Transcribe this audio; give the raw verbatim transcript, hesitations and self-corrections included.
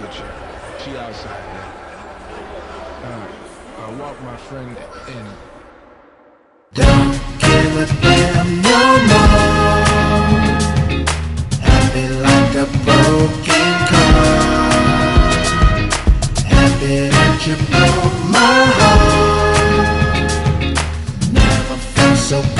with you. She outside now. Uh, I walk my friend in. Don't give a damn no more. Happy like a broken car. Happy that you broke my heart. Never felt so